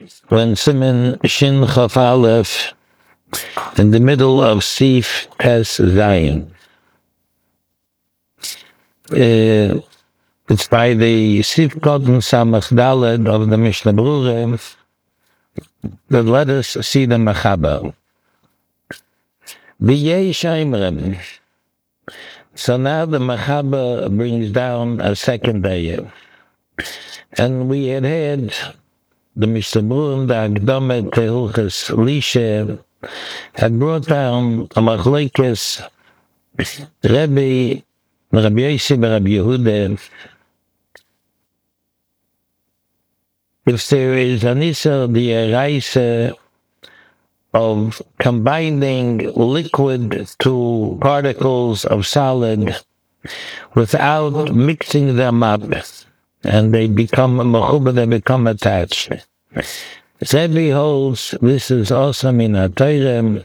when Simon Shin Chaf Aleph in the middle of Sif Tes Zayin. It's by the Sif Kotten Samach Daled of the Mishnah Berurah that let us see the Mechaber. B'yei Shaimrem. So now the Mechaber brings down a second ayah. And we had the Mishnah Berurah, the Akdama Tehilchas Lisha, had brought down a Machlekes Rabbi Yossi Rabbi Yehuda. If there is an Issa, the Eraisa of combining liquid to particles of solid without mixing them up, and they become mechuba, they become attached. Rebbe holds this is also min ha-Torah,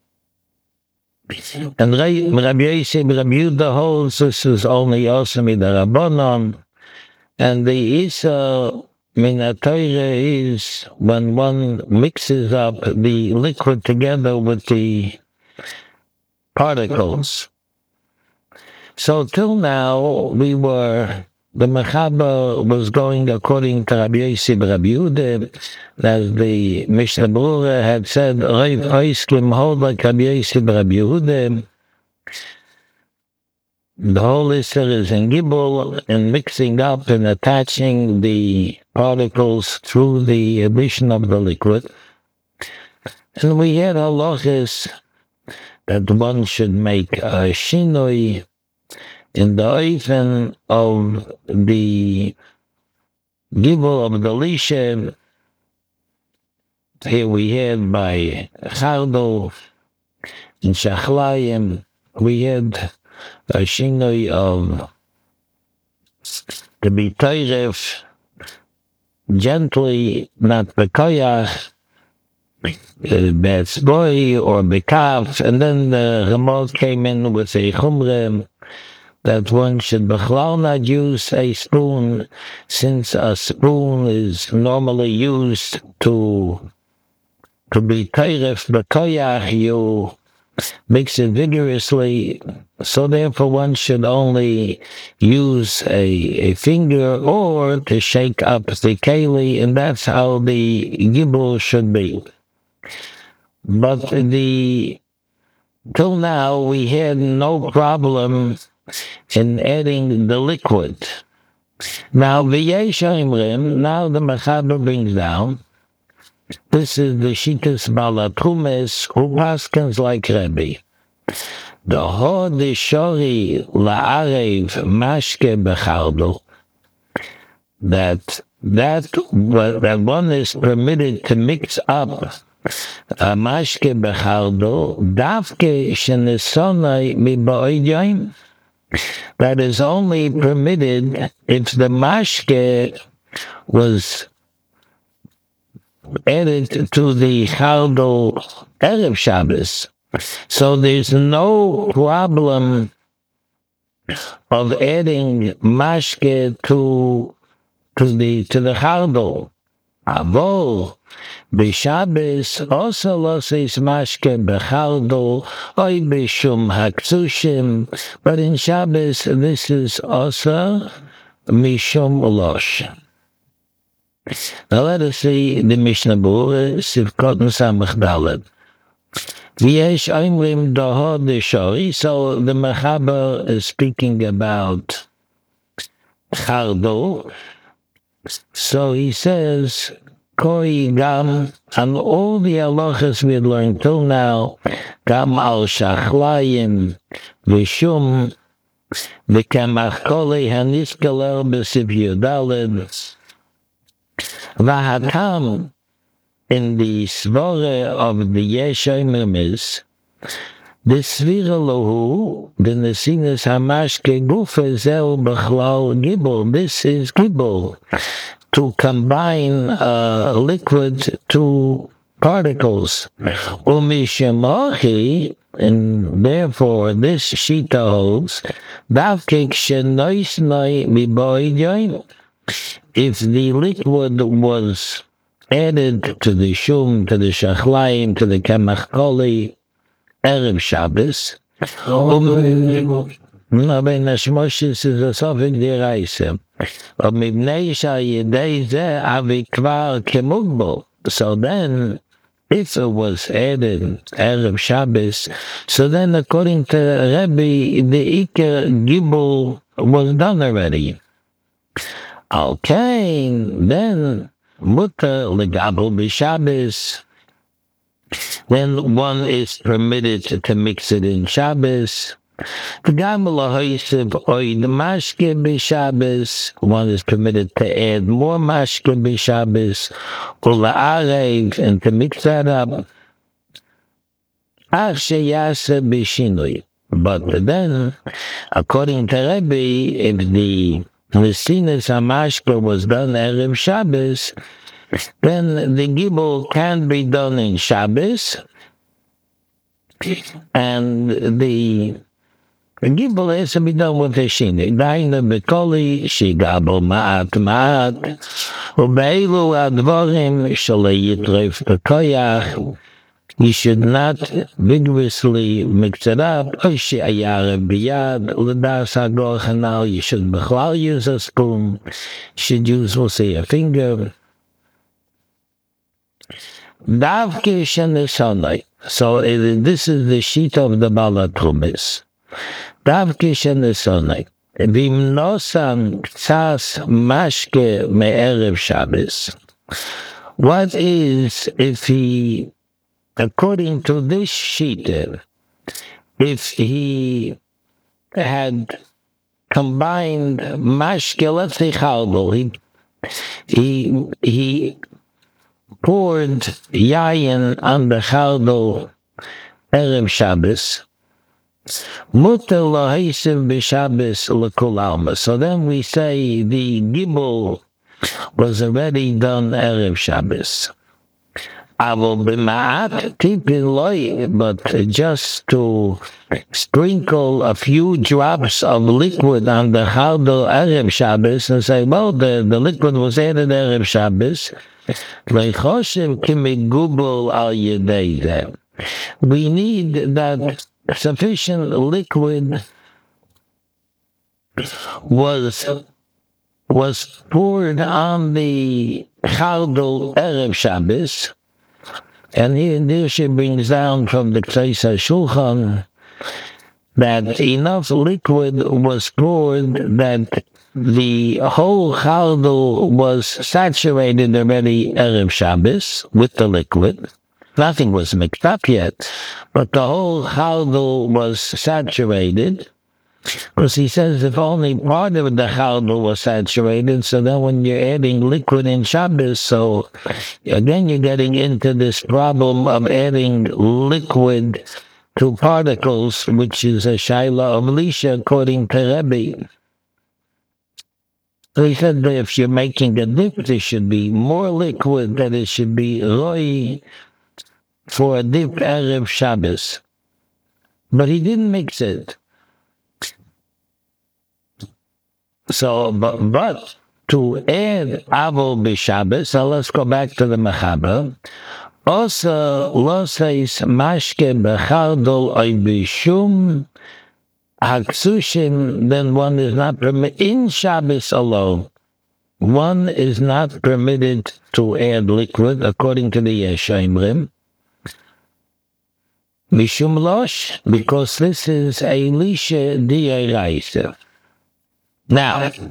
and Rabbi Yossi Rabbi Yehuda holds this is only also min ha-Rabbanon, and the Issa min ha-Torah is when one mixes up the liquid together with the particles. So till now, the Mechaber was going according to Rabbi Yossi Rabbi Yehuda, as the Mishnah Berurah had said, Reiv Oiskim hold like Rabbi Yossi Rabbi Yehuda. The whole issue is in Gibel, and mixing up and attaching the particles through the addition of the liquid. And we had halachas that one should make a shinoi in the oven of the Gibel of the Lisha. Here we had by Chardol in Shachlayim, we had a shinoi of to be toiref gently, not bekoyach, betzboi or bekaf, and then the Ramot came in with a chumrem that one should bechlal not use a spoon, since a spoon is normally used to be toiref bekoyach, you mix it vigorously, so therefore one should only use a finger or to shake up the keli, and that's how the gibel should be. But till now we had no problem in adding the liquid. Now v'yei shaimrim, now the Mechaber brings down, this is the Shitas Balatrumes, who paskins like Rebbe. The hod shori la'arev mashke bechardel, that one is permitted to mix up a mashke bechardel, davke shenesonai mi'ba'odyayim, that is only permitted if the mashke was added to the chardel erev Shabbos. So there's no problem of adding mashke to the chardel. Avol b'Shabbos also loses mashke b'chardel oy b'shum haksushim, but in Shabbos this is also mishum losh. Now let us see the Mishnah Berurah, Sivkot Samach Daled. V'yesh oimrim dohod shori. So the Mechaber is speaking about chardel. So he says, Koi gam, and all the halachas we had learned till now, gam al shachlayim v'shum v'kamach kolei haniskeler b'siv yudaled. V'hatam, in the svore of the Yeshayim is, the svira lohu, the nesinas hamashke gufa zel b'chlal gibel. This is gibel, to combine liquid to particles. Umishemachi, and therefore this shita holds, davkik shenoisnai mi'ba'odyayim. If the liquid was added to the shum, to the shachlayim, to the kemach koli, Erev Shabbos. Aber Nashmoshes is a Sofik Diraisa. But Mibnei Shayidei Zeh Avikvar Kemugbo. So then, if it was added Erev Shabbos, so then according to Rebbe, the Iker Gibel was done already. Okay, then Mutter Legabel B'Shabbos. Then one is permitted to mix it in Shabbos. One is permitted to add more mashke b'Shabbos, and to mix that up. But then, according to Rebbe, if the Nesinas HaMashke was done Erev Shabbos, then the Gibel can be done in Shabbos, and the Gibel has to be done with the Shini. Daina Bekoli, Shigabel Ma'at Ma'at, Ubeilu Advorim, Shalei Yitref Pekoyach. You should not vigorously mix it up. Oishi Ayara Biyad, Ladas Hagor Chanal, you should Bechlal use a spoon. You should use, we'll say, a finger. Davke Shenesonai. So this is the sheet of the Balatrumis. Davke Shenesonai. Vim Nosan Ksas Mashke Me'erev Shabbos. What is if he, according to this sheet, if he had combined mashke, let's say chaldol, he poured yayin on the chaldol erev Shabbos, muter lahisiv b'Shabbos l'kol alma. So then we say the gibel was already done erev Shabbos. But just to sprinkle a few drops of liquid on the chaldol erev Shabbos and say, well, the liquid was added erev Shabbos. We need that sufficient liquid was poured on the chaldol erev Shabbos. And here she brings down from the Ktseis HaShulchan that enough liquid was poured that the whole chaldol was saturated already erev Shabbos with the liquid. Nothing was mixed up yet, but the whole chaldol was saturated. Because he says if only part of the chaldol was saturated, so then when you're adding liquid in Shabbos, so again you're getting into this problem of adding liquid to particles, which is a shaila of lisha according to Rebbe. So he said that if you're making a dip, there should be more liquid, that it should be roi for a dip erev Shabbos. But he didn't mix it. So, but to add avol b'Shabbos, so let's go back to the Mechaber. Also, lo says mashke b'chaldol oy b'shum haksushim, then one is not permitted, in Shabbos alone, one is not permitted to add liquid, according to the Yeshayimrim. Mishum losh, because this is a lisha di'eraisa. Now, and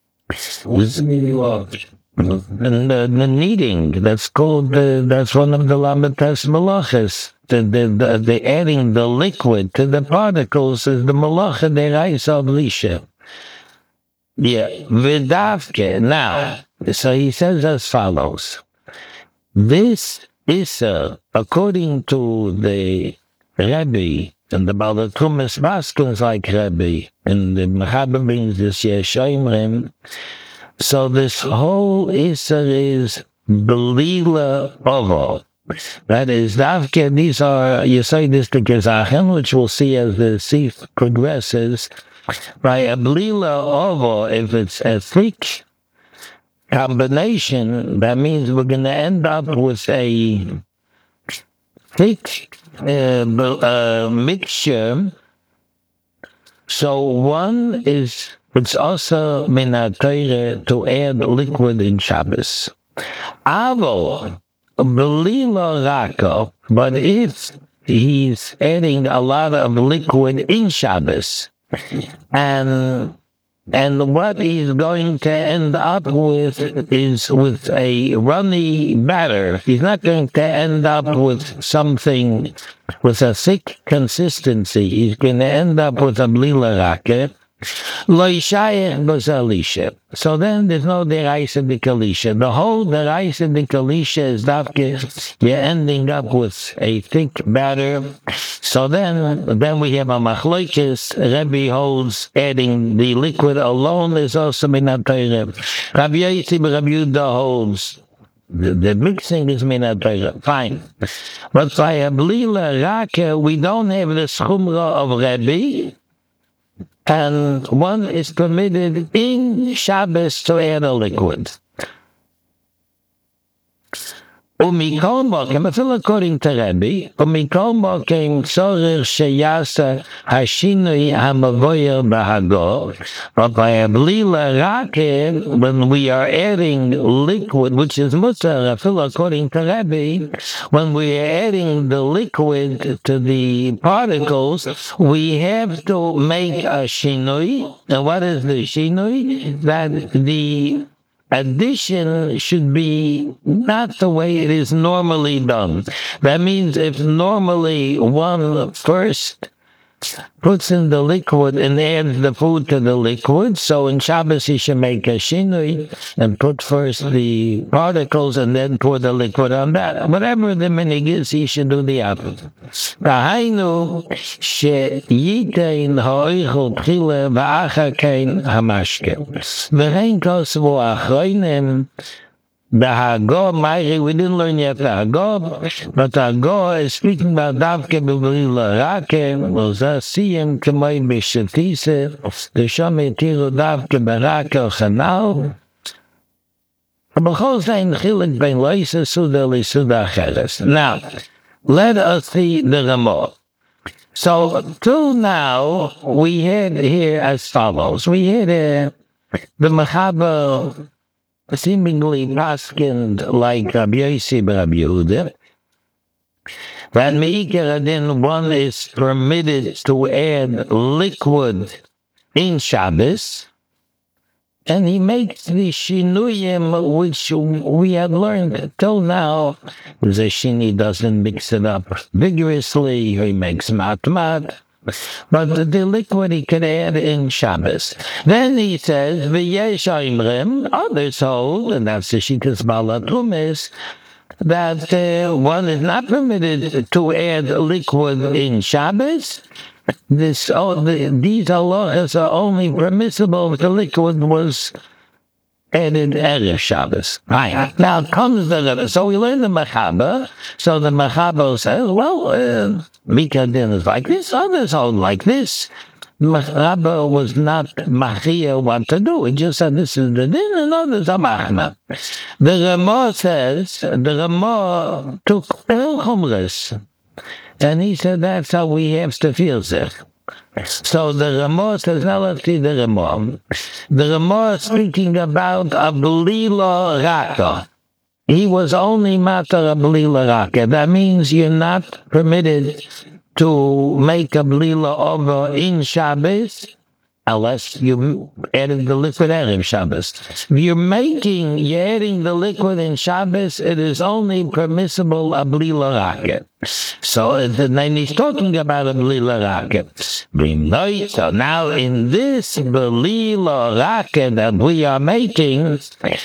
the kneading, that's called, that's one of the Lamites Malachas. The adding the liquid to the particles is the Malacha Deraisa of Lisha. Yeah, Vidavke. Now, so he says as follows. This is, according to the Rebbe, and the Balatrumis Maskins like Rebbe, and the Mechaber brings this Yeshayimrim. So this whole Isser is Belila Ovo. That is, Davke, these are Yesodis to Gezachim, which we'll see as the Sif progresses. By a Belila Ovo, if it's a thick combination, that means we're going to end up with a thick mixture. So one is, it's also min HaTorah to add liquid in Shabbos. Avo, belilo raka, but if he's adding a lot of liquid in Shabbos, and what he's going to end up with is with a runny batter. He's not going to end up with something with a thick consistency. He's going to end up with a blila raket. Lo yishayach b'zalisha. So then there's no deraisa d'kalisha. The whole deraisa d'kalisha is dafke. You're ending up with a thick batter. So then we have a machlokes. Rebbe holds adding the liquid alone is also min HaTorah. Rabbi Yosi Rabbi Yehuda holds the mixing is min HaTorah. Fine. But by a blila raka, we don't have the schumra of Rebbe. And one is permitted in Shabbos to add a liquid. Umikol mokem, according to Rebbe, umikol mokem tzorich sheyasa hashinui hamavoyer b'hagor. But by a blila rake, when we are adding liquid, which is mutar, according to Rebbe, when we are adding the liquid to the particles, we have to make a shinui. And what is the shinui? That the addition should be not the way it is normally done. That means if normally one first puts in the liquid and adds the food to the liquid, so in Shabbos he should make a shinui and put first the particles and then pour the liquid on that. Whatever the minig is, he should do the opposite. V'hainu she'yitein ha'oichel tchile v'achar kein hamashke. V'rein kosevu achroinim. The Hagor, we didn't learn yet the Hagor, but the Hagor is speaking about Davke B'Blila Rake, L'Zasiyim K'moi B'Shetise, the Shomei Tiru Davke B'Rake L'Chanal. B'chol Zayin Chilik Ben Loisa Suda L'Suda Acheres. Now, let us see the Ramah. So, till now, we had here as follows. We had the Mechaber seemingly paskined like Rabbi Yosi Rabbi Yehuda, that Meikar Adin, one is permitted to add liquid in Shabbos, and he makes the shinuyim which we had learned till now. The shini doesn't mix it up vigorously, he makes matmat. But the liquid he can add in Shabbos. Then he says, V'yesh ha'imrim, others hold, and that's the Shitas Baal HaTumis, that one is not permitted to add liquid in Shabbos. These laws are only permissible if the liquid was added Erev Shabbos. Right. Now comes so we learn the Mechaber. So the Mechaber says, well, Mika Din is like this, others hold like this. Mechaber was not Machia what to do. He just said this is the Din and others are Machna. The Ramah says, the Ramah took El Chumres. And he said that's how we have to feel sich. So the Ramah says, now let's see the Ramah. The Ramah is speaking about a Blila Raka. He was only matar a Blila Raka. That means you're not permitted to make a Blila over in Shabbos unless you added the liquid Erev Shabbos. If you're adding the liquid in Shabbos, it is only permissible a Blila Raka. So then he's talking about a Blila Raka. So now in this Blila Raka that we are making,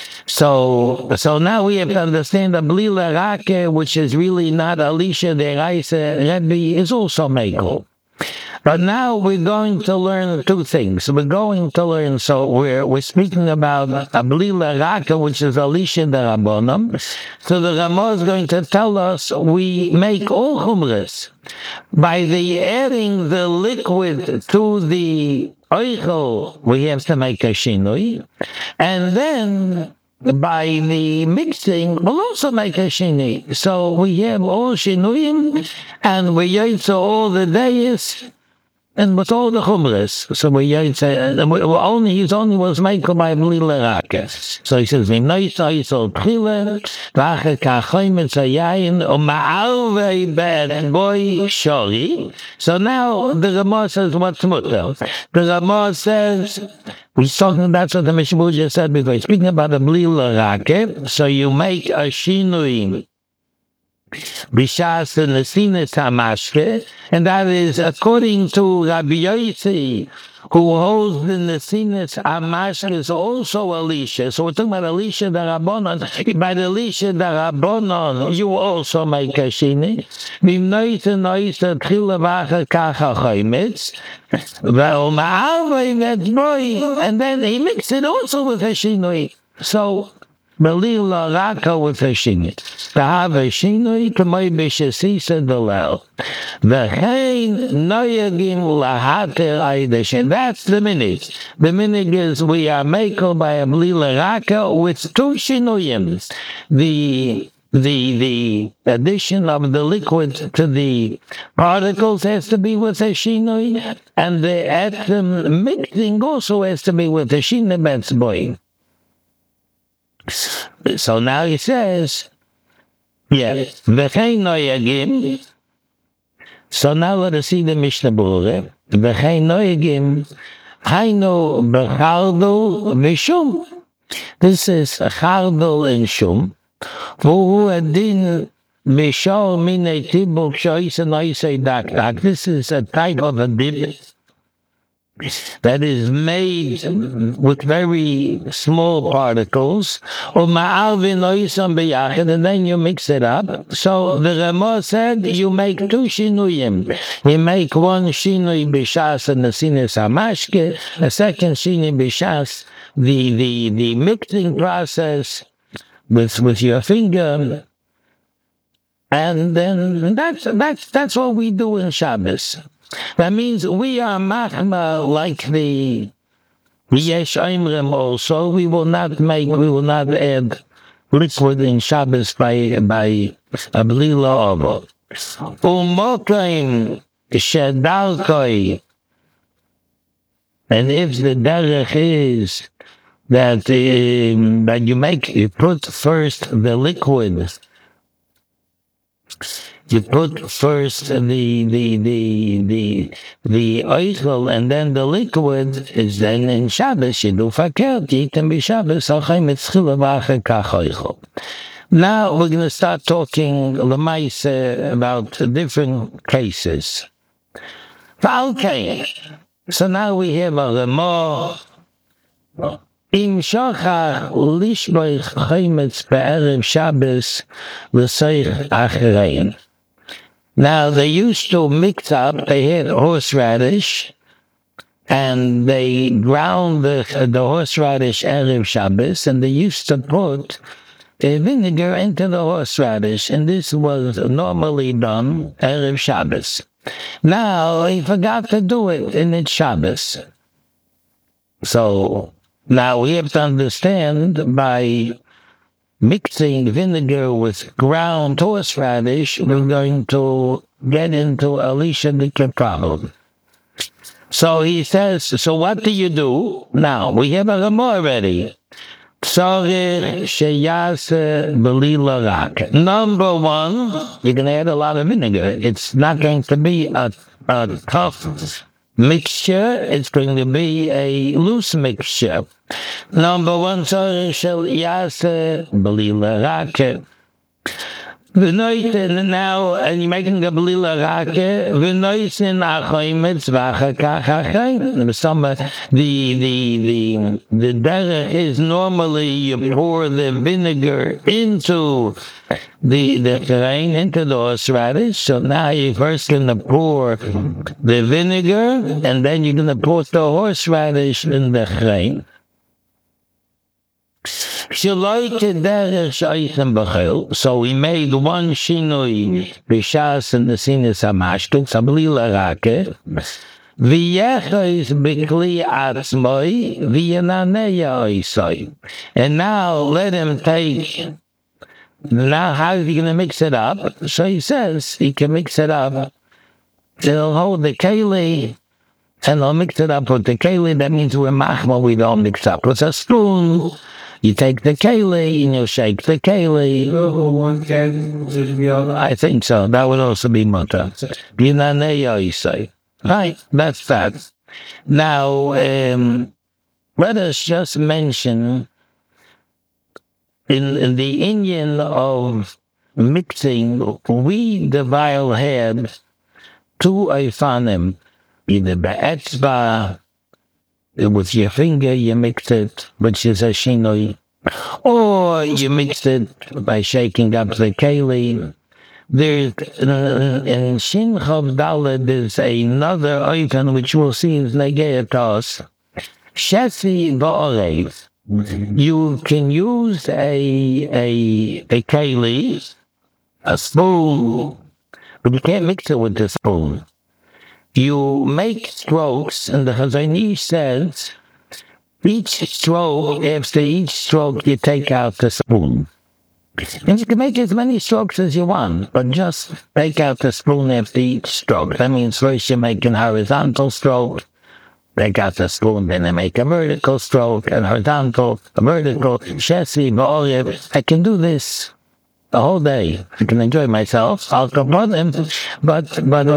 so now we have to understand the Blila Raka, which is really not Alicia Deraisa Rebbe, is also Mekel. But now we're going to learn two things. We're going to learn, so we're speaking about a Blila Raka, which is Alicia Derabonam. So the Ramah is going to tell us we make all Chumras. By the adding the liquid to the Oichel, we have to make a Shinui. And then by the mixing will also make a shini. So we have all shinuyim, and we yaitza all the days, and with all the chumras. So we yaitza, he only was made by Blila Raka. So he says, V'noisa yisol tchile, v'acher kachayim etzayayin, u'ma'alvei ben boy shori. So now the Ramah says, what's mutter? The Ramah says, we're talking about what the Mishnah just said before. Speaking about the Blila Raka, so you make a shinui Bishas and Nesinas Hamashke, and that is according to Rabbi Yossi, who holds the Nesinas Hamashke is also Elisha. So we're talking about Elisha the Rabbanon. By the Elisha the Rabbanon, you also make a shini. And then he mixed it also with a shinui. So Belila Raka with a shinui. To have a shinui, to my bishasisa dalel. V'chein noyagim lahater aidish. And that's the minute. The minute is we are makel by a Belila Raka with two shinuyim. The addition of the liquid to the particles has to be with a shinui, and the atom mixing also has to be with a shinui betzboy. So now he says, V'chein noyagim. So now let us see the Mishnah Berurah. V'chein noyagim, hainu b'chardol v'shum. This is chardol and shum. V'hu adin mishal minei tibuk shoyis and oisei dak. This is a type of a dip that is made with very small particles, and then you mix it up. So the Ramah said you make two shinuyim. You make one shinui b'shas and the sinas hamashke, a second shinui b'shas, the mixing process with your finger, and then that's what we do in Shabbos. That means we are machma like the Yesh Oimrim also. We will not add liquid in Shabbos by a blila ovo. Umokaim shedalkoi. And if the derech is that you put first the liquid. You put first the oichel and then the liquid is then in Shabbos. You do fakert, you can be Shabbos. Now we're going to start talking lemaise about different cases. Okay, so now we have a Ramah. Im shachar lishboich chaymetz be'erev Shabbos l'seich acherein. Now, they used to mix up, they had horseradish, and they ground the horseradish Erev Shabbos, and they used to put vinegar into the horseradish, and this was normally done Erev Shabbos. Now, he forgot to do it in its Shabbos. So, now we have to understand by mixing vinegar with ground horseradish, we're going to get into Elisha Dikra problem. So he says, so what do you do? Now, we have a Ramah already. Number one, you can add a lot of vinegar. It's not going to be a tough mixture, it's going to be a loose mixture. Number one, shall yase belila rake. Now, and you're making a belila rake. V'noisin achoimetz v'achakach. The derech is normally you pour the vinegar into the grain, into the horseradish. So now you're first going to pour the vinegar, and then you're going to put the horseradish in the grain. So we made one shinui b'shas and the sinas hamashke, sablila rake. V'yechois b'kli atzmoi v'yenaneya oisoi. And now let him take. Now how is he going to mix it up? So he says he can mix it up. He'll hold the keli and he'll mix it up with the keli. That means we're machma, we don't mix up with a spoon. You take the keli and you shake the keli. I think so. That would also be mutter. Right, that's that. Now, let us just mention in the Indian of mixing, we the vial had two ifanim, either be'etzba, with your finger you mix it, which is a shinoi, or you mix it by shaking up the keli. There's in Shin Chav Daled there's another item which we'll see in Negeatos. Shefi Va'orev. You can use a keli, a spoon, but you can't mix it with the spoon. You make strokes, and the Chazon Ish says each stroke, after each stroke, you take out the spoon. And you can make as many strokes as you want, but just take out the spoon after each stroke. That means first you make a horizontal stroke, take out the spoon, then I make a vertical stroke, and horizontal, a vertical, chassis, I can do this the whole day. I can enjoy myself. I'll support them, but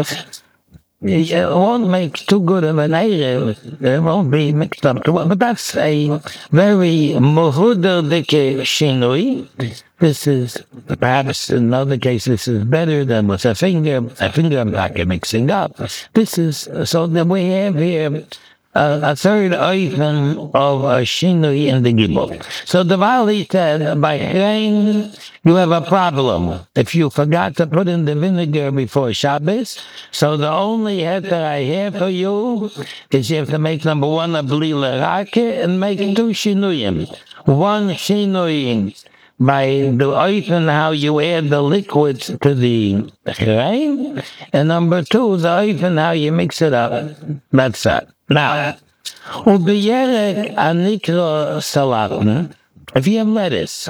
it won't make too good of an erev. It won't be mixed up too well. But that's a very muhuderdike shinui. This is, perhaps in other cases, this is better than with a finger. A finger I'm not mixing up. This is, so that we have here a third item of a shinui in the gibel. So the Vali said, by rain, you have a problem. If you forgot to put in the vinegar before Shabbos, so the only heter I have for you is you have to make number one a bli lerake and make two shinuyim. One shinuyim by the item how you add the liquids to the rain, and number two the item how you mix it up. That's that. Now, ubiyerek anikro salatin. If you have lettuce.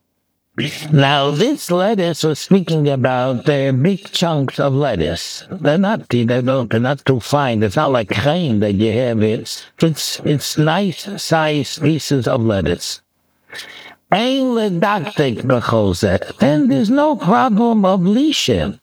Now, this lettuce was speaking about they're big chunks of lettuce. They're not too fine. It's not like chaim that you have. It's nice sized pieces of lettuce. Ein ledaktik b'chozeh. Then there's no problem of lishem.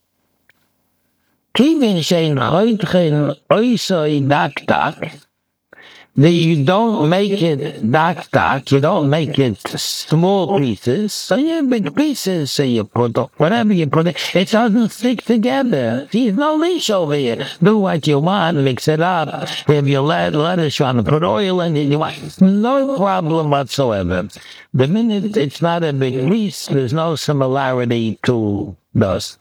Kivin shein choitchen oisoi daktak. That you don't make it dak, you don't make it small pieces, so you have big pieces, so you put whatever you put it doesn't stick together. There's no leash over here. Do what you want, mix it up. If you lettuce, you want to put oil in it, you want, no problem whatsoever. The minute it's not a big piece, there's no similarity to those.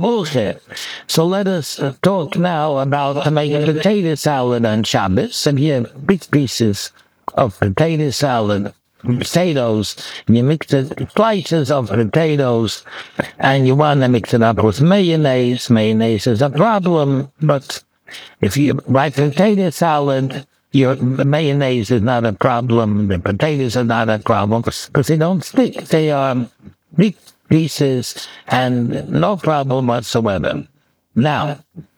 So let us talk now about to make a potato salad on Shabbos. And you have big pieces of potato salad, potatoes, and you mix it, slices of potatoes, and you want to mix it up with mayonnaise. Mayonnaise is a problem, but if you buy potato salad, your mayonnaise is not a problem, the potatoes are not a problem, because they don't stick. They are big pieces and no problem whatsoever. Now,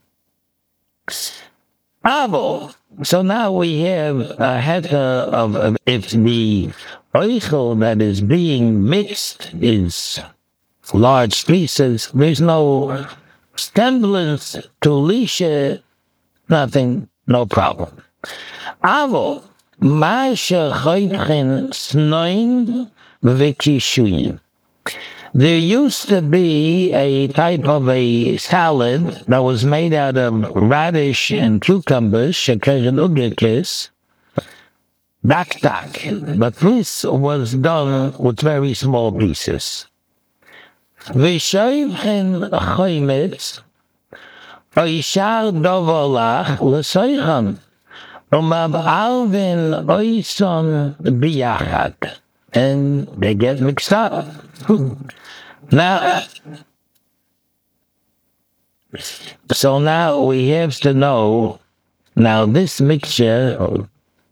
avo. So now we have a heter of if the oichel that is being mixed is large pieces, there's no semblance to lisha, nothing, no problem. Avo, masha choitchen snoin v'kishuyin. There used to be a type of a salad that was made out of radish and cucumbers, sheker and ugekis, daktak. But this was done with very small pieces. V'shoivchen choymetz, oishar dovolach l'soichan, umab'alvin oison biyachat. And they get mixed up. Now, so now we have to know Now, this mixture,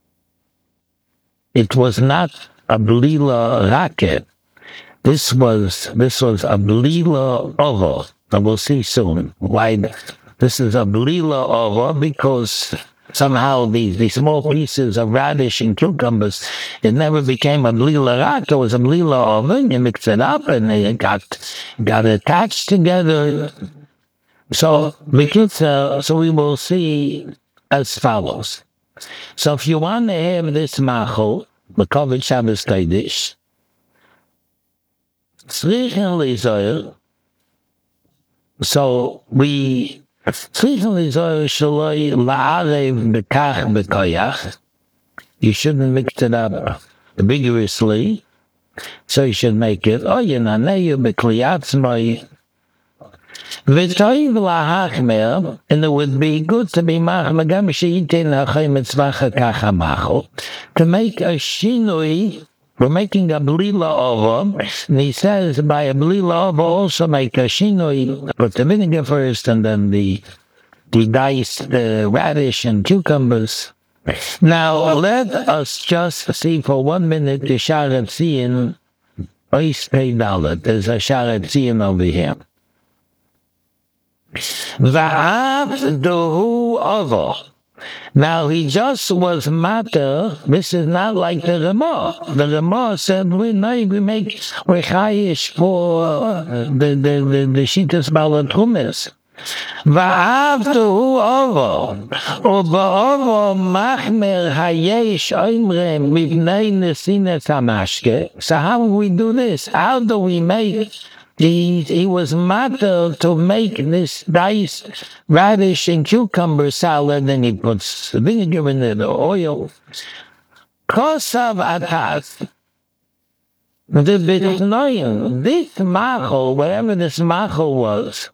it was not a blila raket. This was a blila ovo. And we'll see soon why this is a blila ovo, because somehow the small pieces of radish and cucumbers, it never became a blila rak. It was a blila ovo, and you mix it up and it got attached together. So we will see as follows. So if you want to have this machel, the Kovet Shabbos Kodesh, tzrichen lizoyer. So we tzrichen lizoyer shaloi la'arev bekach bekoyach. You shouldn't mix it up vigorously. So you should make it oyenaneyu bekliyatzmoi. V'toiv lahachmer, and it would be good to be machmer gam she'itin hachay mitzvacha kacha machol, to make a shinui. We're making a blila ovo, and he says by a blila ovo also make a shinui. Put the vinegar first, and then the diced radish and cucumbers. Now let us just see for 1 minute the Sharet Zion Ois Pei Dalet. There's a Sharet Zion over here. Va'avduhu ovo. Now he just was matter. This is not like the Ramah. The Ramah said we make rechayish for the shitas balatrumis. Va'avduhu ovo. Uba machmer hayesh oimrem mivnei nesinet hamashke. So how do we do this? How do we make? He was matter to make this diced radish and cucumber salad, and he puts vinegar in it, the oil. Kosav atas. This machol, whatever this machol was,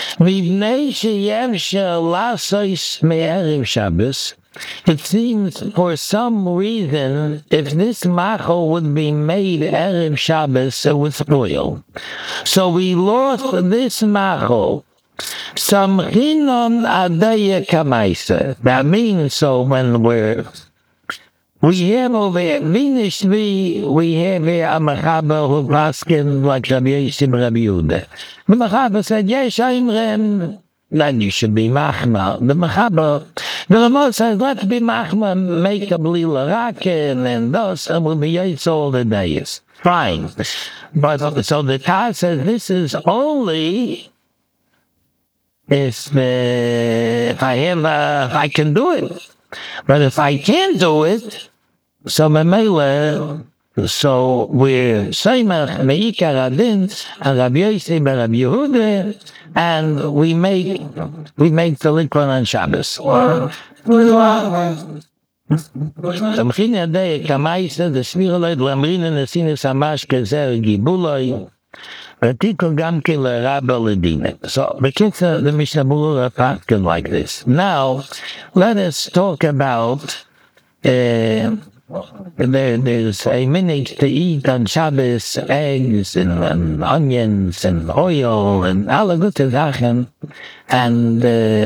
it seems for some reason, if this machol would be made Erev Shabbos, it would spoil. So we lost this machol. Samchinon adaya kamaisa. That means so when we have over here, we have here a Mechaber who paskin like Rabbi Yosef Rabbi Yehuda. The Mechaber said, yes, Imrem, then you should be Machma. The Ramah says, let's be Machma, make a blila raken, and thus, and we'll be Yitz all the days. Fine. But so the Taz says, this is only if I can do it. But if I can't do it, so Mamela, so we're Seimach Meikar Adin and Rabbi Yosef ben Rabbi Yehuda, and we make the Likron on Shabbos. The Mechina Adei Kamaisa, the Smiroloi, the Lamrina Nesinis Hamash Kezer Gibuloi, Retiko Gamke LeRabba Ledine. So the Mishnah Berurah Patkin like this. Now, let us talk about there's a minute to eat on Shabbos, eggs and onions and oil and alle gute Sachen, and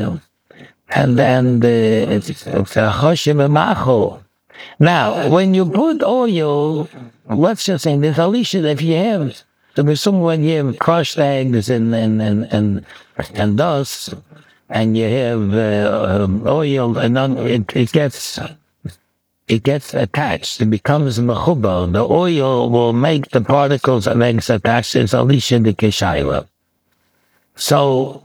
it's a choshev machol. Now, when you put oil, let's just say there's a leash if you have. So when you have crushed eggs and dust, and you have oil, and it gets attached. It becomes mechubar. The oil will make the particles of eggs attached. It's alisha de keshayla. So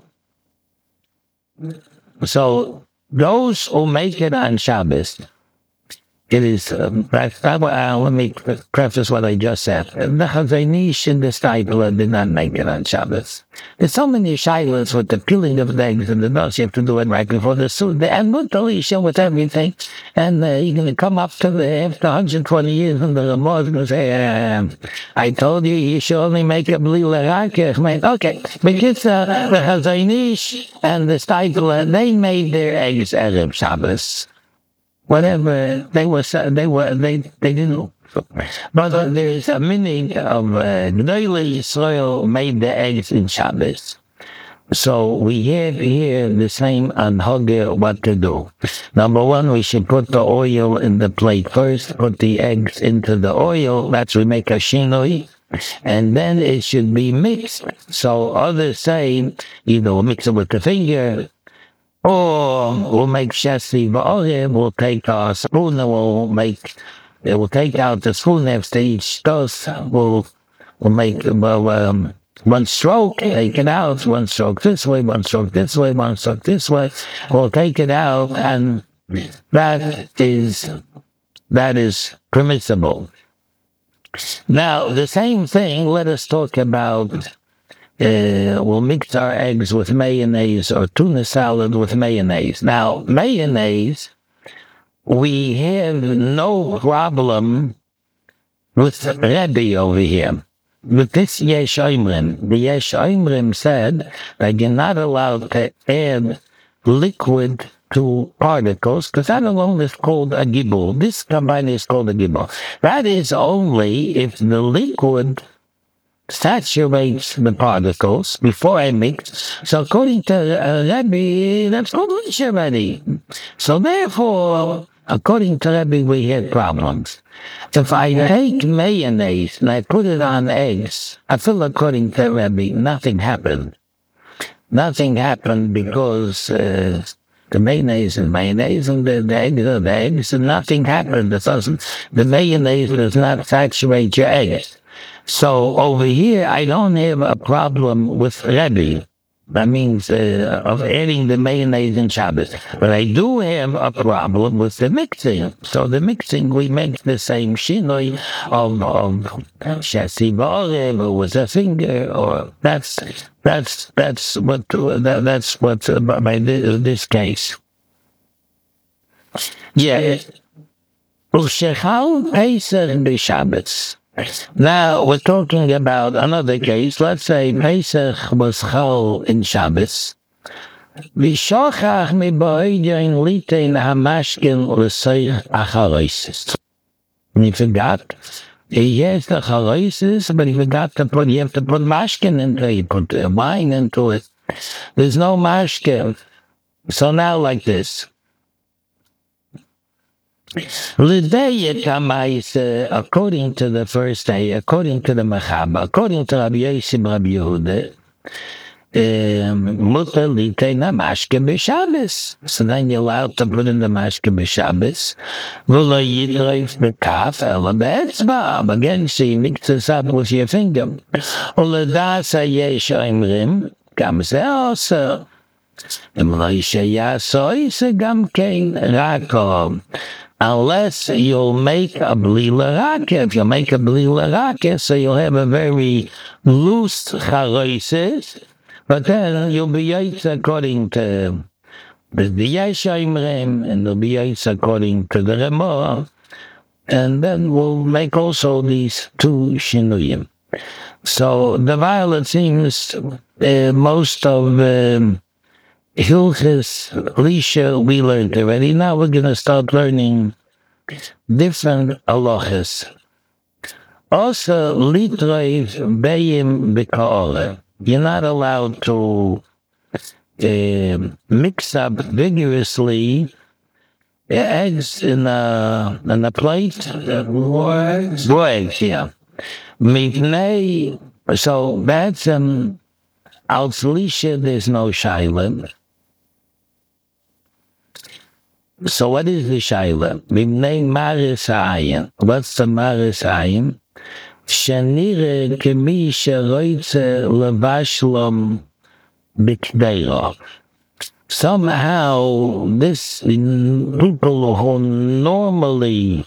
those who make it on Shabbos, it is, let me preface what I just said. The Chazanish and the Steipler did not make it on Shabbos. There's so many shilas with the peeling of the eggs and the dust. You have to do it right before the Suda. And with the Lisha, with everything. And you're going to come up to after 120 years and the Ramah is going to say, I told you should only make a blila rakeh. Okay. Because the Chazanish and the Steipler, they made their eggs Erev Shabbos. Whatever they didn't. But there's a meaning of G'nai Yisrael made the eggs in Shabbos. So we have here the same anhage what to do. Number one, we should put the oil in the plate first, put the eggs into the oil, that's we make a shinoi, and then it should be mixed. So others say, either we'll mix it with the finger, or we'll make shasi v'orev, we'll take our spoon and we'll take out the spoon after each dose, we'll make, one stroke, take it out, one stroke this way, one stroke this way, one stroke this way. We'll take it out, and that is permissible. Now, the same thing, let us talk about, we'll mix our eggs with mayonnaise or tuna salad with mayonnaise. Now, mayonnaise, we have no problem with Rebbe over here. With this Yesh Omrim, the Yesh Omrim said that you're not allowed to add liquid to particles, because that alone is called a gibul. This combined is called a gibul. That is only if the liquid saturates the particles before I mix. So according to Rebbe, that's called lish already. So therefore, according to Rebbe, we had problems. If I take mayonnaise and I put it on eggs, I feel according to Rebbe, nothing happened. Nothing happened because the mayonnaise is mayonnaise and the eggs are the eggs, and nothing happened. The mayonnaise does not saturate your eggs. So over here, I don't have a problem with Rebbe. That means of adding the mayonnaise in Shabbos. But I do have a problem with the mixing. So the mixing, we make the same shinoi of shasi v'orev, or with a finger, or that's what by this case. Yeah. U'shechal Pesach b'Shabbos. Now, we're talking about another case. Let's say Pesach was chal in Shabbos. V'shochach mi'boidein litein hamashkin l'seich acharosis. And he forgot. He has the charosis, but he forgot to put, you have to put mashkin into it, you put wine into it. There's no mashkin. So now like this. According to the first day, according to the Mechaba, according to Rabbi Yosef Rabbi Yehuda, mutar litein mashke b'Shabbos. So then you're allowed to put in the mashke b'Shabbos. V'lo yidreif b'kaf ela b'etzba. Again, so you mix this up with your finger. U'ledas hayesh omrim, gam ze also. Unless you'll make a bli l'raka. If you make a bli l'raka, so you'll have a very loose charosis, but then you'll be yaitz according to the Yesh Omrim, and you'll be yaitz according to the Ramah, and then we'll make also these two shinuyim. So the violet seems most of Hilchis Lisha we learned already. Now we're going to start learning different halachas. Also, litreiv beyim b'ka'ore. You're not allowed to mix up vigorously eggs in a plate. Eggs, yeah. Mipnei, so that's als Lisha, there's no shayla. So what is the shayla? Mipnei maris ha'ayin. What's the maris ha'ayin? Shenire kemi sheroitze levashlom b'kdeiro. Somehow, this people who normally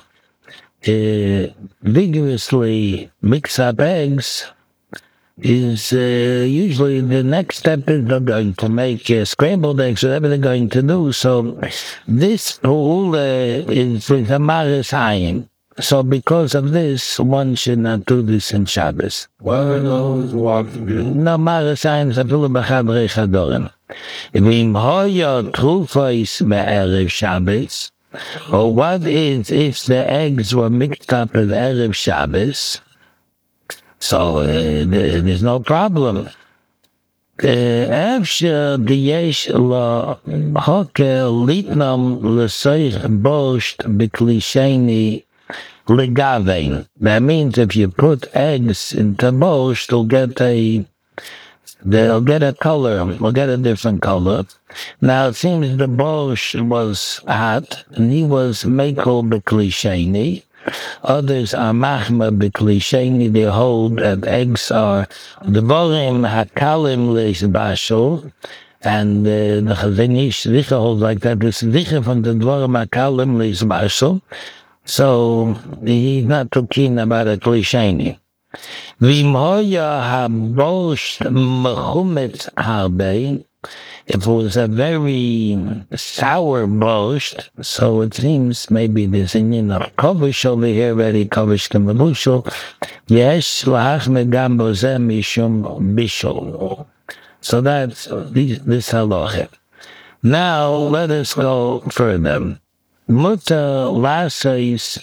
vigorously mix up eggs is usually the next step is they're going to make scrambled eggs, whatever they're going to do. So this rule is a maris hayim. So because of this, one should not do this in Shabbos. What are those what to do? No, maris hayim is afilu b'chadrei chadorim. V'im hoya trufos be'erev Shabbos, or what is if the eggs were mixed up with erev Shabbos? So there's no problem. אפשר יש להוקר litnam l'soich borscht בכלי שני legaving. That means if you put eggs into borscht, they'll get a color, they'll get a different color. Now it seems the borscht was hot, and he was mekel b'kli sheni. Others are machma b'kli sheni. They hold that eggs are dvorim hakalim le'bashol, and the Chazon Ish Zricha holds like that. This Zricha from the dvorim hakalim le'bashol. So he's not too keen about a kli sheni. V'imhoya haborscht mechumet harbe. If it was a very sour borscht, so it seems maybe there's an Indian of kovish over here, very kovish kemabushel. Yes, lahachmed gam bozeh mishum bishol. So that's this halacha. Now let us go further. Mutter lasais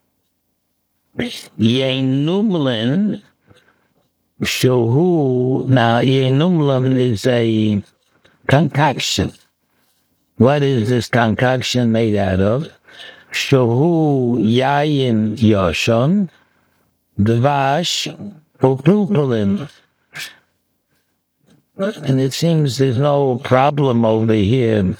yenumlin shohu. Now yenumlin is a concoction. What is this concoction made out of? Shohu yayin yoshon, dvash, upulpulin. And it seems there's no problem over here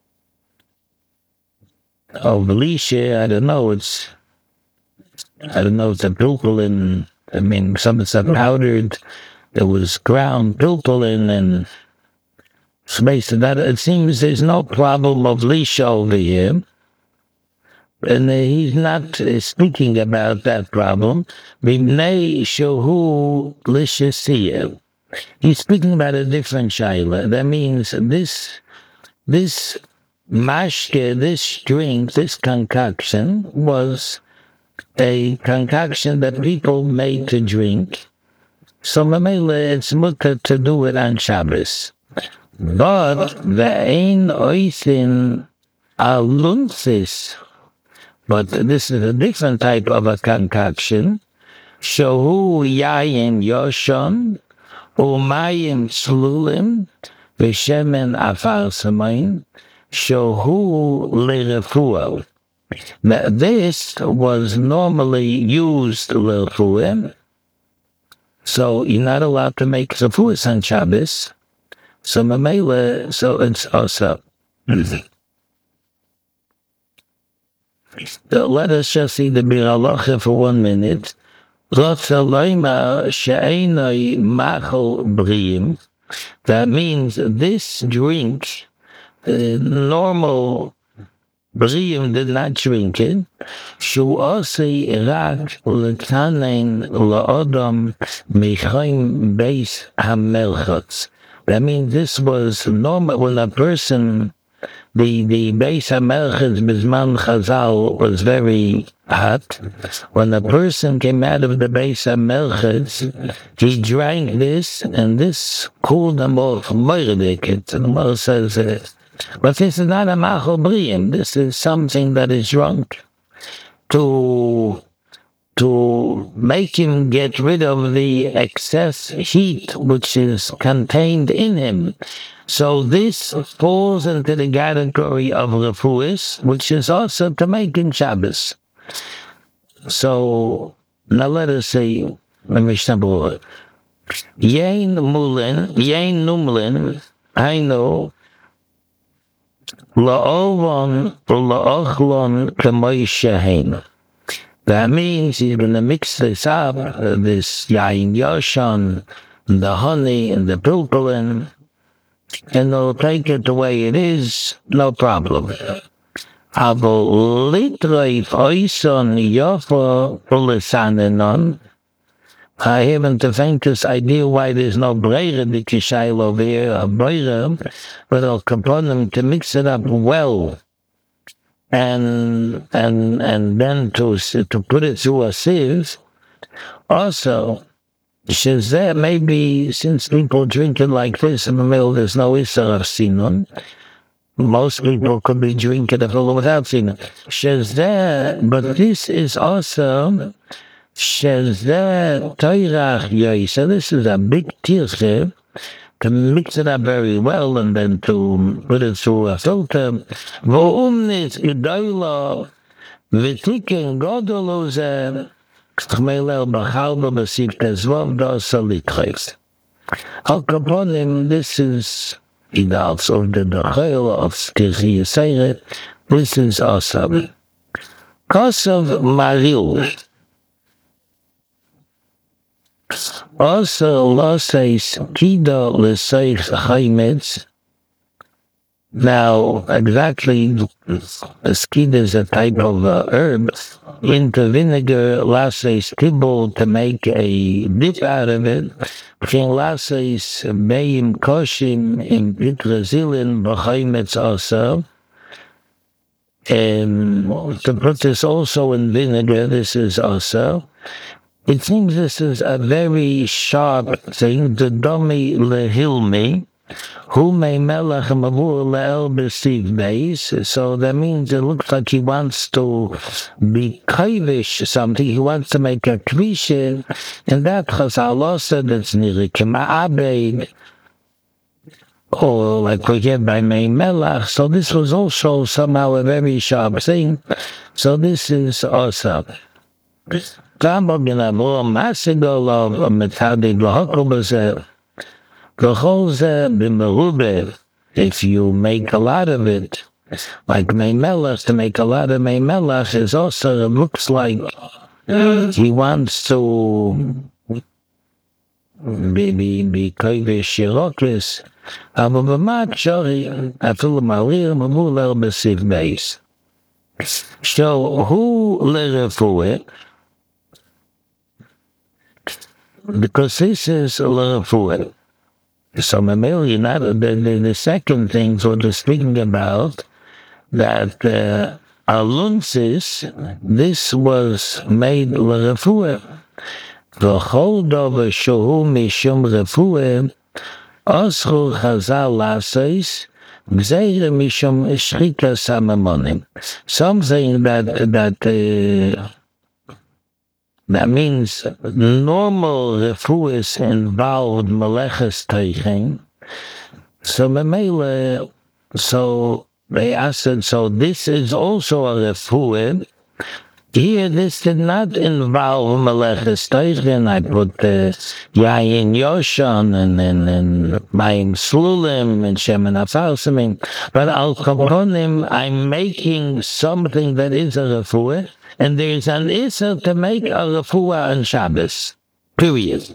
of Alicia. I don't know, it's a pulpulin. I mean, some of it's powdered. There was ground pulpulin and space of that. It seems there's no problem of Lisha over here. And he's not speaking about that problem. B'nei shohu lishasiya. He's speaking about a different shayla. That means this mashke, this drink, this concoction was a concoction that people made to drink. So mamela, it's mutter to do it on Shabbos. But ve'ein oisin alunsis. But this is a different type of a concoction. Shohu yayin yoshon, umayim slulim, v'shemen afar samayin, shohu l'refuah. Now this was normally used l'refuah, so you're not allowed to make refuah on Shabbos. So mamela, so it's also. Let us just see the Bir Halacha for 1 minute. That means this drink, normal Briim did not drink it. Shu'asi rak l'tanein la'odam mechaim beis hamelchotz. That means this was normal when a person, the Beis HaMelchitz Bizman Chazal was very hot. When a person came out of the Beis HaMelchitz, he drank this, and this cooled them off. Moirdik. And the Gemara says, but this is not a Machal Briim. This is something that is drunk to make him get rid of the excess heat which is contained in him. So this falls into the category of refuis, which is also to make in Shabbos. So now let us see. Let me stumble it. Yein numlin, I know. La'ovon la'ochlon k'moy shehein. That means you're going to mix this up, this yain yoshon, the honey and the pulpulin, and they'll take it the way it is, no problem. Avo litroif oison yofo ulisanenon. I haven't the faintest idea why there's no breira dikishayl over here, a breira, but I'll compel them to mix it up well. And then to put it through a sieve. Also, Shazeh, maybe since people drink it like this in the middle, there's no Isser of Sinon. Most people could be drinking it without Sinon. Shazeh, but this is also Shazeh Toirach Yoy. So this is a big tirche to mix it up very well and then to put it through a filter. Vo'umnis idoila v'tiken godoluze Chmelel b'chalba b'siftes vov dosa litres. Al kaponim, this is Idals of the Dachel of Skirchi Yiseret. This is awesome. Kosav Maril. Also, Losseis Kido Leseich Chaimetz. Now, exactly, skid is a type of herb. Into vinegar, Losseis Tibble to make a dip out of it. King Losseis Beim Koshim in Brazilian Chaimetz also. And to put this also in vinegar, this is also. It seems this is a very sharp thing. The domi lehilmi, who may melech mavur le'el b'siv beis. So that means it looks like he wants to be kavish something. He wants to make a kvishin, and that Chazal said it's niri k'ma'abed, or like we get by Mei Melach. So this was also somehow a very sharp thing. So this is awesome. If you make a lot of it, like Mei Melach, to make a lot of Mei Melach is also, it looks like he wants to be kodesh shiroklis. Aber b'mat shori afilu malir mamuler b'siv beis. So who lerefueh? Because this is lerefueh. So the second thing what we're speaking about, that alunsis, this was made lerefueh. V'chol dover shehu mishum refueh Osru Chazal Laseis, Gzeire Mishum Shrika Samamonim. Something that means normal refuahs involved meleches teichen. So Memele, so they asked, so this is also a refuah. Here, this did not involve Meleches Teichen. I put Yayin Yoshan and Mayim Slulim and Shemen Afalsimim. But Al Kaponim, I'm making something that is a refuah, and there's an Isser to make a refuah on Shabbos. Period.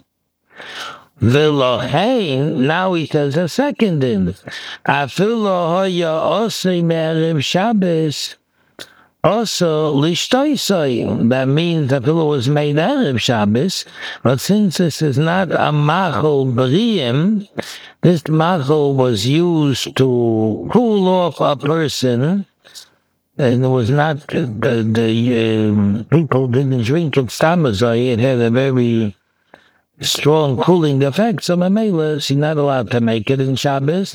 V'lohein, now he says a second in. Afilu hoya osei me'erev Shabbos. Also, lishtoisoi, that means the pillow was made Erev Shabbos, but since this is not a machol b'riyim, this machol was used to cool off a person, and it was not, the people didn't drink it stamazoi, it had a very strong cooling effect, so Mamela, she's not allowed to make it in Shabbos.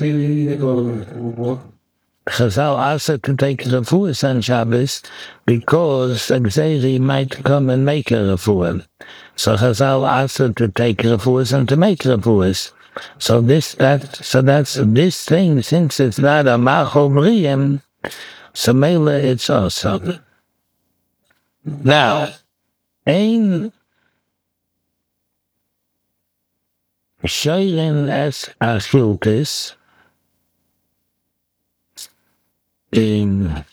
Chazal asked to take refuahs on Shabbos because Gzeiri might come and make a refuah. So Chazal asked to take refuahs and to make refuahs. So that's this thing, since it's not a machol b'riyim, so mele it's also. Now, ein shoyrin es achiltis, I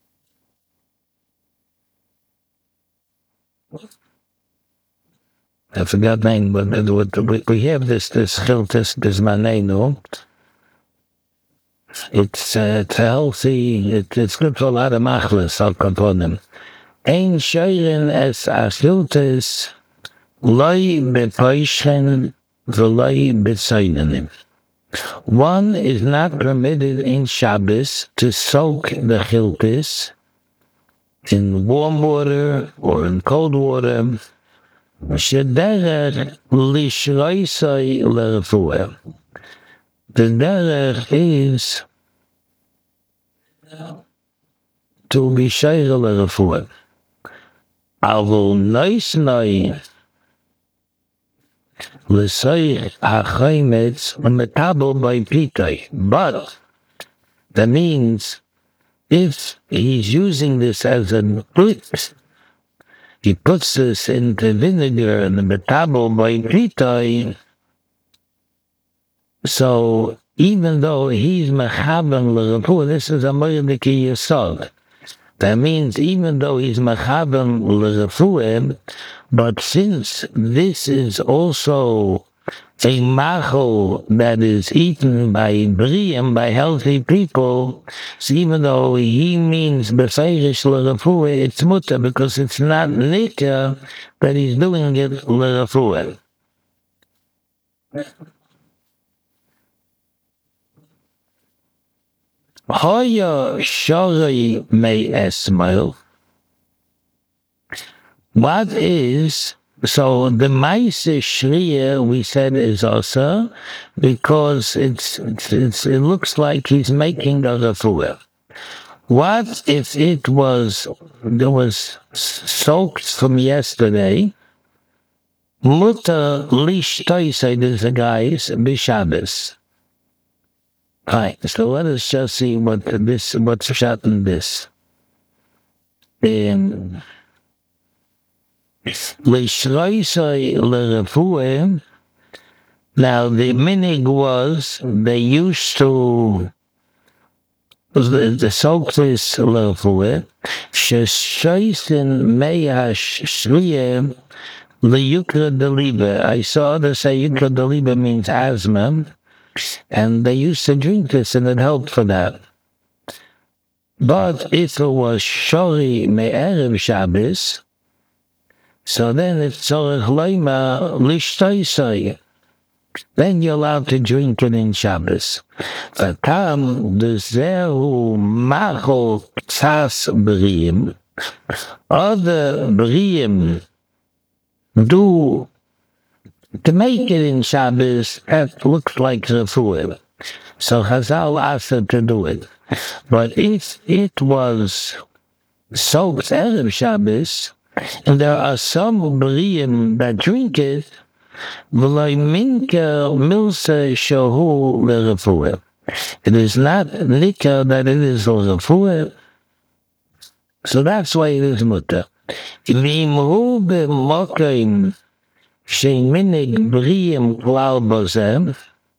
forgot the name, but we have this chiltis bismanenu. It's healthy. It's good for a lot of machlis. Al kaponim. Ein shoyrin es achiltis loy bepoishen v'loy b'tzaynenim. One is not permitted in Shabbos to soak the chiltis in warm water or in cold water. Shederech lishroisai lerefuah. The derech is to be shayre lerefuah. Avol noisnoi l'soich ha'chaimetz u'metabel by pitay. But that means if he's using this as a put, he puts this into vinegar and the metabel by pitay. So even though he's mechaben l'refuah, this is a moediki yesod. That means even though he's mechaben l'refuah, but since this is also a machol that is eaten by briim, by healthy people, so even though he means befeirish l'refuah, it's mutter because it's not nikah that he's doing it l'refuah. Hoya shorei may esmail. What is, so the Maise Shriya we said is also because it looks like he's making the refuah. What if it was soaked from yesterday? Mutter lishtoisei, there's a guy's b'Shabbos. Right, so let us just see what's shot in this. L'shroisei l'refuah. Now the minig was they used to the soak this l'refuah. Sheshoisen meyash shriya l'yukra deliba. I saw others say yukra deliba means asthma. And they used to drink this, and it helped for that. But if it was shori me'erev Shabbos, so then it's tzorech loima lishtoisei. Then you're allowed to drink it in Shabbos. V'tam dezehu machol tzas b'riyim. Other b'riyim do. To make it in Shabbos, that looks like refuah. So Chazal asked her to do it. But if it was soaked Erev Shabbos, and there are some B'riyim that drink it, v'loi minker milse shohu l'refuah. It is not liquor that it is l'refuah. So that's why it is mutter. V'imru b'mokim Sheiminig Briim Klal Bozem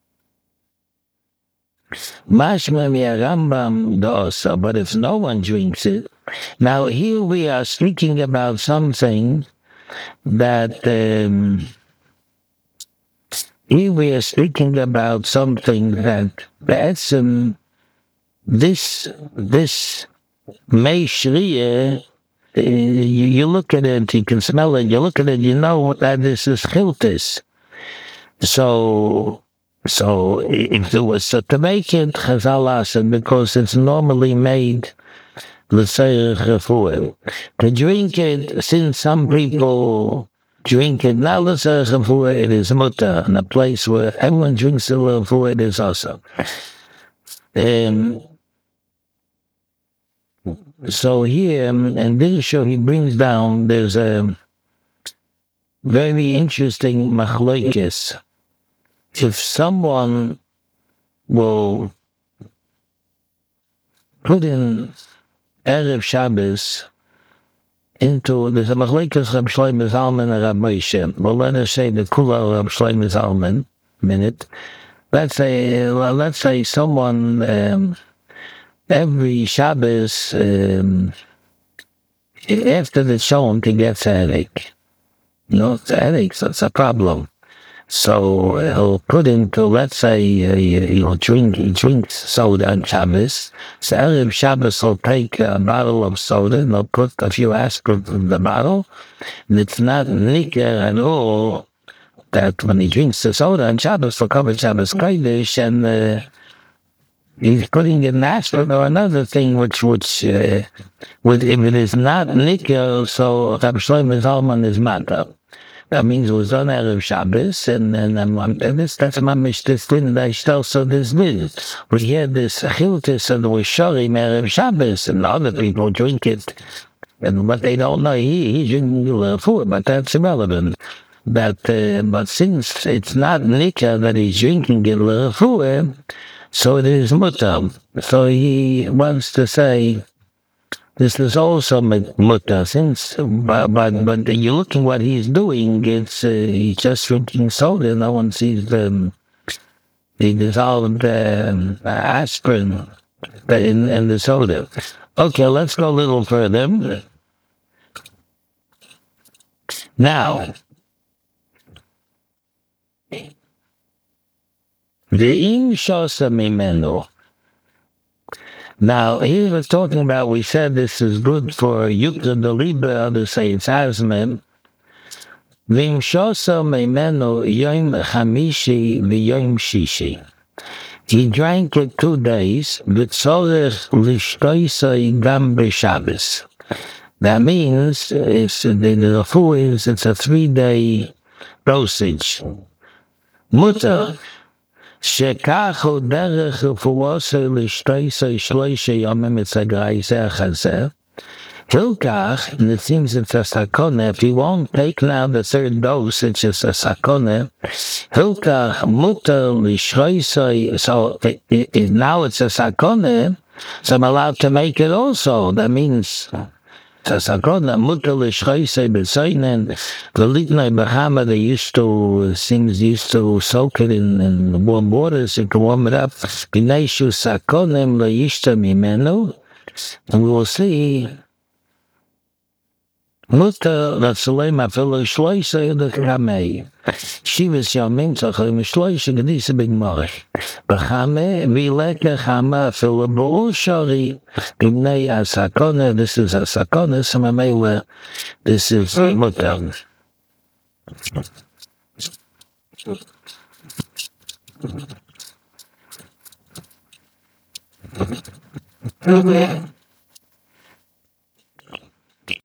Mashma Rambam Dosa, but if no one drinks it, now here we are speaking about something that this Mei Shriya. You look at it, you can smell it, you look at it, you know that this is chiltis. So if it was to make it, Chazal said, because it's normally made l'seirich refuah. To drink it, since some people drink it, not l'seirich refuah, it is mutter, in a place where everyone drinks the refuah, it is also. So here, and this show he brings down, there's a very interesting machlokes. If someone will put in Erev Shabbos into, there's a machlokes Rab Shlomo Zalman and Rab Moshe. Well, let us say the Kula Rab Shlomo Zalman minute. Let's say someone every Shabbos, after the Shalom, he gets a headache. It's a headache, so it's a problem. So he'll put into, let's say, he drinks soda on Shabbos. So Erev Shabbos he'll take a bottle of soda and he'll put a few aspirins in the bottle. And it's not nikah at all that when he drinks the soda on Shabbos, he'll cover Shabbos Kodesh and he's putting in aspirin or another thing which if it is not nikah, so Rab Shlomo Zalman is matter. That means it was on Erev Shabbos, and that's mamish this thing that I tell. So this is we had this chiltis and we shori Erev Shabbos, and other people drink it, and what they don't know, he's drinking the food, but that's irrelevant. but since it's not liquor that he's drinking in l'refuah, so it is mutter. So he wants to say this is also mutter. Since but you're looking what he's doing. It's he's just drinking soda. No one sees the dissolved aspirin in the soda. Okay, let's go a little further. Now, the im shosa mimenu. Now, he was talking about, we said this is good for Yukta the Libra, others say it's asthma. Vim shosa mimenu yom chamishi v'yom shishi. He drank it 2 days, v'tzorech lishtoisai gam b'Shabbos. That means it's the refuah is it's a 3-day dosage. Mutter shekachu derech refuasa lishtoisai shloisha yomim etzagayiseh chazer. Hilkach, and it seems it's a sakona. If you won't take now the 3rd dose, it's just a sakona. Hilkach mutter lishtoisai. So now it's a sakona. So I'm allowed to make it also. That means. Sakona mutter l'shchoisei b'soinen. The litnei b'chama they used to soak it in warm water so you can warm it up. B'neishu sakonim l'yishta mimenu, and we will see. Mutter l'tzelem afilu shloisei l'chamei. Shivas yomim tzachim shloisei gedisa b'gmorich. B'chame v'ileke chama afilu b'ushari. B'nei asakona, this is asakona, samamela, this is mutter.